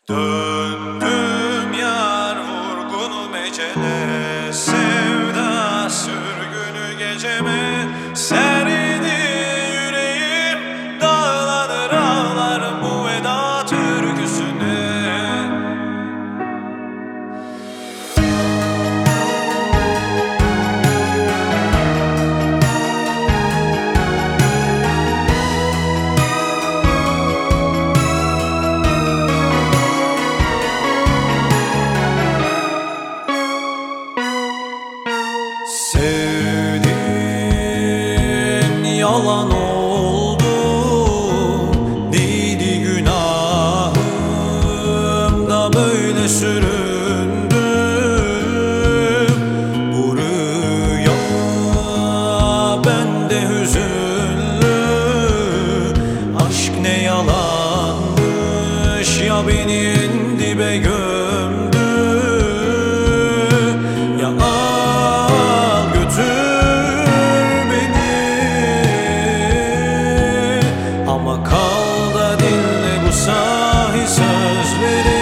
Döndüm yar vurgunu mecele, sevda sürgünü geceme. Serdi yüreğim dağlanır ağlar bu veda türküsüne. Sevdim yalan oldu, neydi günahım da böyle süründüm bu rüya, bende hüzünlü. Aşk ne yalanmış ya, beni en dibe gömdü. Ya ama kal da dinle bu sahi sözleri.